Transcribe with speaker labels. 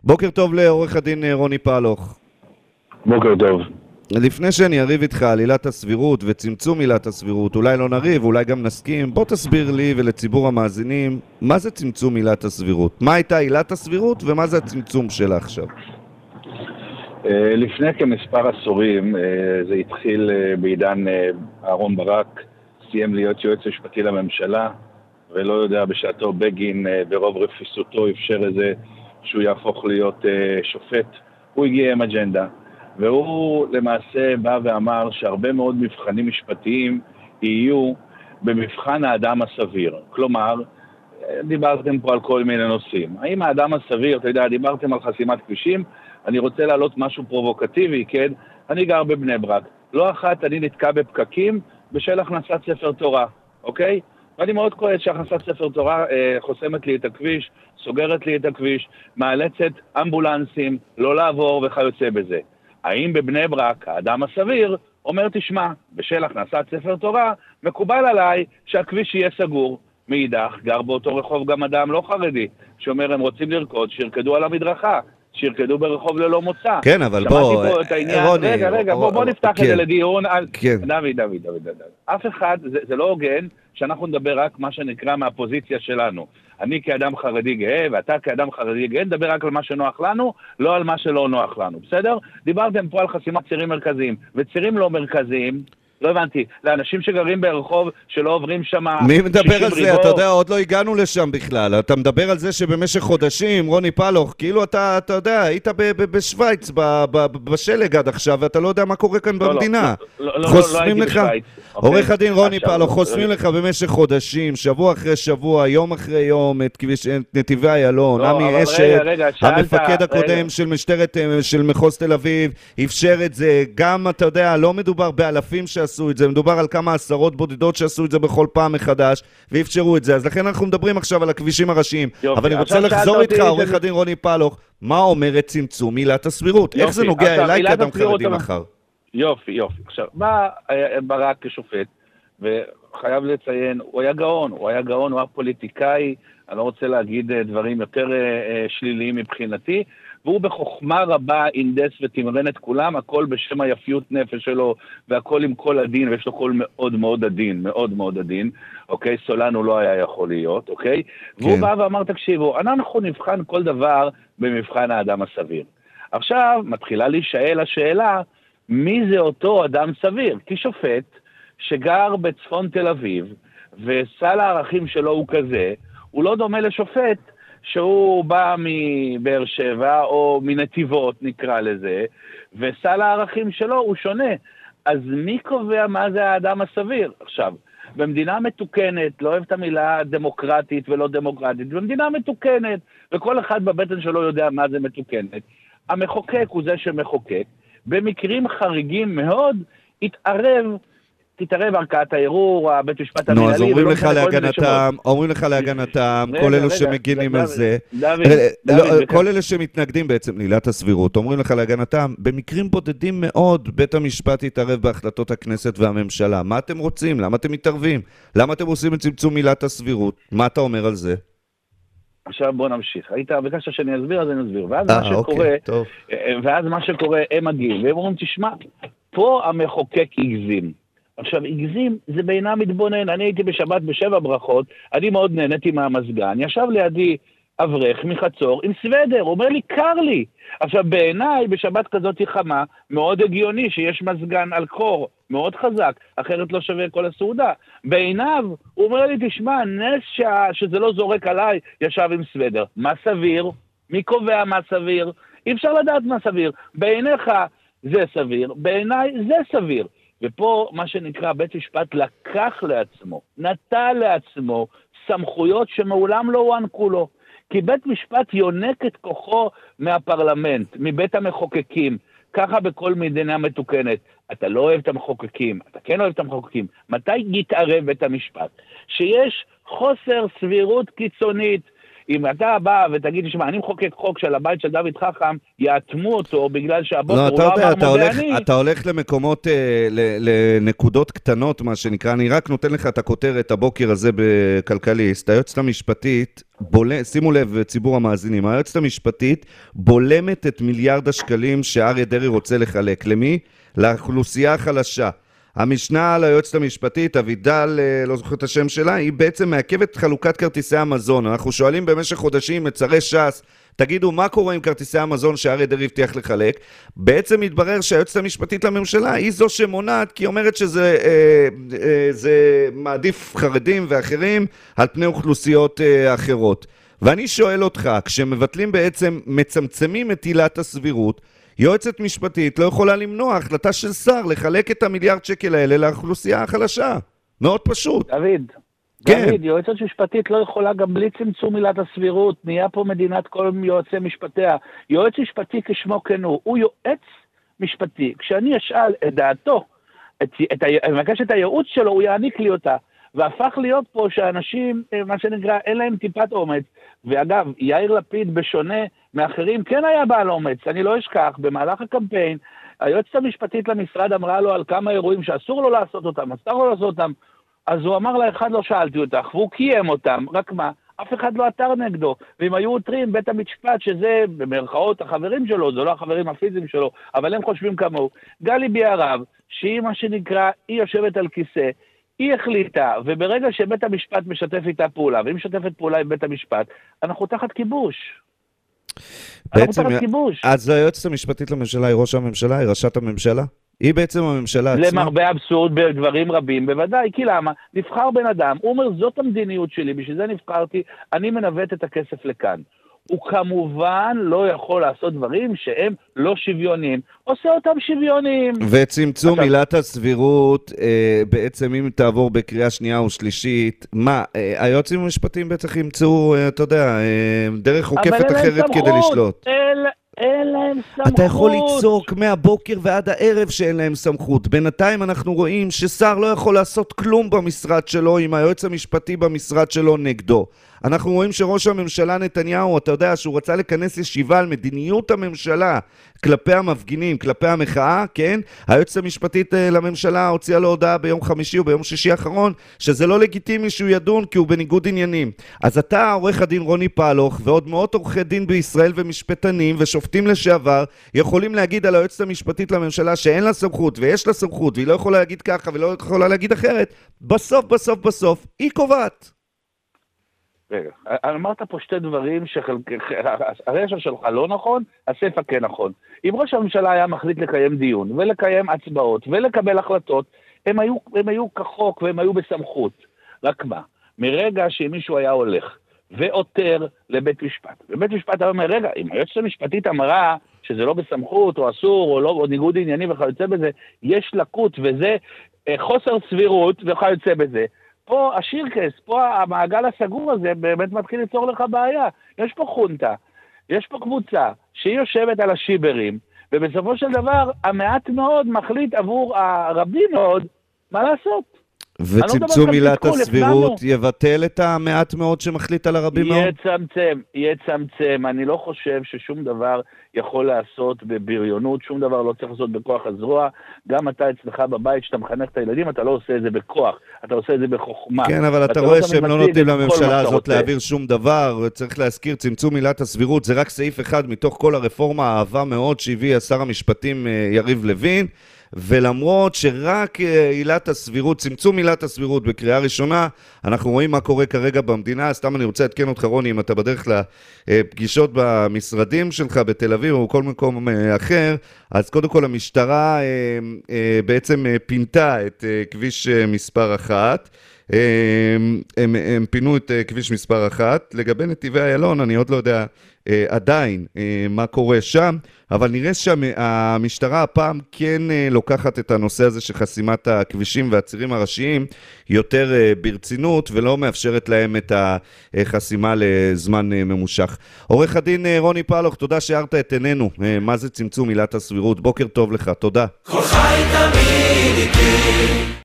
Speaker 1: בוקר טוב לעורך הדין רוני פלוך.
Speaker 2: בוקר טוב.
Speaker 1: לפני שאני אריב איתך על עילת הסבירות וצמצום עילת הסבירות, אולי לא נריב, אולי גם נסכים, בוא תסביר לי ולציבור המאזינים, מה זה צמצום עילת הסבירות? מה הייתה עילת הסבירות ומה זה הצמצום שלה עכשיו?
Speaker 2: לפני כמספר עשורים, זה התחיל בעידן אהרון ברק, סיים להיות יועץ משפטי לממשלה, ולא יודע, בשעתו בגין ברוב רפיסותו אפשר לזה שהוא יהפוך להיות שופט. הוא הגיע עם אג'נדה, והוא למעשה בא ואמר שהרבה מאוד מבחנים משפטיים יהיו במבחן האדם הסביר. כלומר, דיברתם פה על כל מיני נושאים. האם האדם הסביר, אתה יודע, דיברתם על חסימת כבישים, אני רוצה להעלות משהו פרובוקטיבי, כן? אני גר בבני ברק. לא אחת אני נתקע בפקקים בשל הכנסת ספר תורה, אוקיי? ואני מאוד כועס שהכנסת ספר תורה חוסמת לי את הכביש, סוגרת לי את הכביש, מאלצת אמבולנסים לא לעבור וכיוצא בזה. האם בבני ברק האדם הסביר אומר, תשמע, בשל הכנסת ספר תורה מקובל עליי שהכביש יהיה סגור. מאידך, גר באותו רחוב גם אדם לא חרדי, שאומר הם רוצים לרקוד, שירקדו על המדרכה, שירקדו ברחוב ללא מוצא.
Speaker 1: כן, אבל בוא,
Speaker 2: רוני, רגע, בוא נפתח את זה לדיון על... דוד. אף אחד, זה לא הוגן שאנחנו נדבר רק מה שנקרא מהפוזיציה שלנו. אני כאדם חרדי גאה, ואתה כאדם חרדי גאה, נדבר רק על מה שנוח לנו, לא על מה שלא נוח לנו, בסדר? דיברתם פה על חסימת צירים מרכזיים, וצירים לא מרכזיים, לא הבנתי, לאנשים שגרים ברחוב שלא עוברים שם...
Speaker 1: מי מדבר על זה? אתה יודע, עוד לא הגענו לשם בכלל. אתה מדבר על זה שבמשך חודשים, רוני פלוך, כאילו אתה יודע, היית בשוויץ, בשלג עד עכשיו, ואתה לא יודע מה קורה כאן במדינה.
Speaker 2: לא הייתי בשוויץ.
Speaker 1: עורך הדין רוני פלוך, חוסמים לך במשך חודשים, שבוע אחרי שבוע, יום אחרי יום, את נתיבי איילון, עמי אשת, המפקד הקודם של מחוז תל אביב, אפשר את זה. גם, אתה יודע, לא מדובר באלפים שעשו את זה, מדובר על כמה עשרות בודדות שעשו את זה בכל פעם מחדש, ואפשרו את זה. אז לכן אנחנו מדברים עכשיו על הכבישים הראשיים. אבל אני רוצה לחזור איתך, עורך הדין רוני פלוך, מה אומרת צמצום עילת הסבירות? איך זה נוגע אליי כאדם חרדי מחר?
Speaker 2: יופי. עכשיו, בא ברק כשופט, וחייב לציין, הוא היה גאון, הוא היה פוליטיקאי, אני לא רוצה להגיד דברים יותר שליליים מבחינתי, והוא בחוכמה רבה אינדס ותמרן את כולם, הכל בשם היפיות נפש שלו, והכל עם כל הדין, ויש לו קול מאוד מאוד עדין, מאוד מאוד עדין, אוקיי? סולנו לא היה יכול להיות, אוקיי? כן. והוא בא ואמר, תקשיבו, אנחנו נבחן כל דבר במבחן האדם הסביר. עכשיו מתחילה להישאל השאלה, מי זה אותו אדם סביר? כי שופט שגר בצפון תל אביב, וסל הערכים שלו הוא כזה, הוא לא דומה לשופט שהוא בא מבאר שבע או מנתיבות נקרא לזה, וסל הערכים שלו הוא שונה. אז מי קובע מה זה האדם הסביר? עכשיו, במדינה מתוקנת, לא אוהב את המילה דמוקרטית ולא דמוקרטית, במדינה מתוקנת, וכל אחד בבטן שלו יודע מה זה מתוקנת. המחוקק הוא זה שמחוקק, במקרים חריגים מאוד תתערב ערכאת הערעור, הבית משפט המנהלי.
Speaker 1: אז אומרים לך להגנתם, כל אלו שמגינים על זה, כל אלה שמתנגדים בעצם לעילת הסבירות, אומרים לך להגנתם, במקרים בודדים מאוד בית המשפט יתערב בהחלטות הכנסת והממשלה. מה אתם רוצים? למה אתם מתערבים? למה אתם עושים את צמצום עילת הסבירות? מה אתה אומר על זה?
Speaker 2: עכשיו בוא נמשיך. ביקשת שאני אסביר, אז אני אסביר. ואז מה שקורה, הם מגיעים, והם אומרים, תשמע, פה המחוקק הגזים. עכשיו, הגזים זה בעינה מתבונן. אני הייתי בשבת בשבע ברכות, אני מאוד נהניתי מהמזגן, ישב לידי אברך מחצור עם סוודר, הוא אומר לי, קר לי. עכשיו, בעיניי, בשבת כזאת חמה, מאוד הגיוני שיש מזגן על קור, מאוד חזק, אחרת לא שווה כל הסעודה. בעיניו, הוא אומר לי, תשמע, נס שזה לא זורק עליי, ישב עם סוודר. מה סביר? מי קובע מה סביר? אי אפשר לדעת מה סביר. בעיניך זה סביר, בעיניי זה סביר. ופה מה שנקרא בית משפט לקח לעצמו, נטל לעצמו סמכויות שמעולם לא הוענקו לו. כי בית משפט יונק את כוחו מהפרלמנט, מבית המחוקקים, ככה בכל מדינה מתוקנת. אתה לא אוהב את המחוקקים, אתה כן אוהב את המחוקקים. מתי יתערב בית המשפט? שיש חוסר סבירות קיצונית, אם אתה בא ותגיד, שמה, אני מחוקק חוק של הבית של דוד חכם, יאטמו אותו בגלל שהבוקר הוא לא אמר מודה אני.
Speaker 1: אתה הולך למקומות, לנקודות קטנות, מה שנקרא, אני רק נותן לך את הכותרת הבוקר הזה בכלכליסט, היועצת המשפטית, שימו לב ציבור המאזינים, היועצת המשפטית בולמת את מיליארד השקלים שאריה דרעי רוצה לחלק. למי? לאוכלוסייה החלשה. המשנה על היועצת המשפטית, אבידל, לא זוכר את השם שלה, היא בעצם מעכבת חלוקת כרטיסי המזון. אנחנו שואלים במשך חודשים את שרי ש"ס, תגידו מה קורה עם כרטיסי המזון שאריה דרעי הבטיח לחלק. בעצם מתברר שהיועצת המשפטית לממשלה היא זו שמונעת, כי היא אומרת שזה מעדיף חרדים ואחרים על פני אוכלוסיות אחרות. ואני שואל אותך, כשמבטלים בעצם, מצמצמים את עילת הסבירות, יועצת משפטית לא יכולה למנוע החלטה של שר לחלק את המיליארד שקל האלה לאוכלוסייה החלשה. מאוד פשוט.
Speaker 2: דוד, יועצת משפטית לא יכולה גם בלי צמצום עילת הסבירות. נהיה פה מדינת כל יועצי משפטיה. יועץ משפטי כשמו כן הוא יועץ משפטי. כשאני אשאל את דעתו, אני מבקש את הייעוץ שלו, הוא יעניק לי אותה. והפך להיות פה שאנשים, מה שנקרא, אין להם טיפת אומץ. ואגב, יאיר לפיד בשונה מאחרים כן היה בעל אומץ. אני לא אשכח, במהלך הקמפיין, היועצת המשפטית למשרד אמרה לו על כמה אירועים שאסור לו לעשות אותם, אסור לו לעשות אותם, אז הוא אמר לה, אחד לא שאלתי אותך, והוא קיים אותם, רק מה? אף אחד לא עתר נגדו, ואם היו עותרים בית המשפט, שזה במרכאות החברים שלו, זה לא החברים הפיזיים שלו, אבל הם חושבים כמוהו. גלי ביערב, שהיא מה שנקרא, היא יושבת על כיסא, היא החליטה, וברגע שבית המשפט משתף איתה פעולה, והיא משתפת פעולה עם בית המשפט, אנחנו תחת כיבוש.
Speaker 1: בעצם, אז היועצת המשפטית לממשלה היא ראש הממשלה, היא ראשת הממשלה? היא בעצם הממשלה עצמה?
Speaker 2: למרבה אבסורד בדברים רבים, בוודאי, כי למה? נבחר בן אדם, הוא אומר, זאת המדיניות שלי, בשביל זה נבחרתי, אני מנווט את הכסף לכאן. הוא כמובן לא יכול לעשות דברים שהם לא שוויוניים. עושה אותם שוויוניים.
Speaker 1: וצמצום עילת הסבירות, בעצם אם תעבור בקריאה שנייה או שלישית, מה, היועצים המשפטיים בטח ימצאו, אתה יודע, דרך עוקפת אחרת כדי לשלוט.
Speaker 2: אין להם סמכות.
Speaker 1: אתה יכול לצעוק מהבוקר ועד הערב שאין להם סמכות. בינתיים אנחנו רואים ששר לא יכול לעשות כלום במשרד שלו עם היועץ המשפטי במשרד שלו נגדו. אנחנו רואים שראש הממשלה נתניהו, אתה יודע שהוא רצה לכנס ישיבה על מדיניות הממשלה כלפי המפגינים, כלפי המחאה, כן? היועצת המשפטית לממשלה הוציאה לו הודעה ביום חמישי או ביום שישי האחרון, שזה לא לגיטימי שהוא ידון כי הוא בניגוד עניינים. אז אתה, עורך הדין רוני פלוך, ועוד מאות עורכי דין בישראל ומשפטנים ושופטים לשעבר, יכולים להגיד על היועצת המשפטית לממשלה שאין לה סמכות ויש לה סמכות, והיא לא יכולה להגיד ככה ולא יכולה להגיד אחרת. בסוף, היא קובעת.
Speaker 2: רגע, אמרת פה שתי דברים שהרשע שלך לא נכון, הספר כן נכון. אם ראש הממשלה היה מחליט לקיים דיון ולקיים הצבעות ולקבל החלטות, הם היו כחוק והם היו בסמכות. רק מה? מרגע שמישהו היה הולך ועותר לבית משפט, ובית משפט אומר, רגע, אם היועצת המשפטית אמרה שזה לא בסמכות או אסור או לא, או ניגוד ענייני וכיוצא בזה, יש לקות וזה חוסר סבירות וכיוצא בזה. פה השירקס, פה המעגל הסגור הזה באמת מתחיל ליצור לך בעיה. יש פה חונטה, יש פה קבוצה שהיא יושבת על השיברים, ובסופו של דבר המעט מאוד מחליט עבור הרבים מאוד מה לעשות.
Speaker 1: וצמצום עילת הסבירות יבטל את המעט מאוד שמחליט על הרבים מאוד?
Speaker 2: יצמצם. אני לא חושב ששום דבר יכול לעשות בבריונות, שום דבר לא צריך לעשות בכוח הזרוע. גם אתה אצלך בבית, שאתה מחנך את הילדים, אתה לא עושה את זה בכוח, אתה עושה את זה בחוכמה.
Speaker 1: כן, אבל אתה רואה שהם לא נותנים לממשלה הזאת להעביר שום דבר, וצריך להזכיר, צמצום עילת הסבירות, זה רק סעיף אחד מתוך כל הרפורמה האהבה מאוד שהביא שר המשפטים יריב לוין, ולמרות שרק עילת הסבירות, צמצום עילת הסבירות בקריאה ראשונה, אנחנו רואים מה קורה כרגע במדינה. סתם אני רוצה להתקן אותך רוני, אם אתה בדרך לפגישות במשרדים שלך בתל אביב או כל מקום אחר, אז קודם כל המשטרה בעצם פינתה את כביש מספר 1, הם פינו את כביש מספר 1, לגבי נתיבי איילון אני עוד לא יודע עדיין מה קורה שם, אבל נראה שהמשטרה הפעם כן לוקחת את הנושא הזה של חסימת הכבישים והצירים הראשיים יותר ברצינות, ולא מאפשרת להם את החסימה לזמן ממושך. עורך הדין רוני פלוך, תודה שהארת את עינינו מה זה צמצום עילת הסבירות. בוקר טוב לך, תודה. כל חי תמיד איתי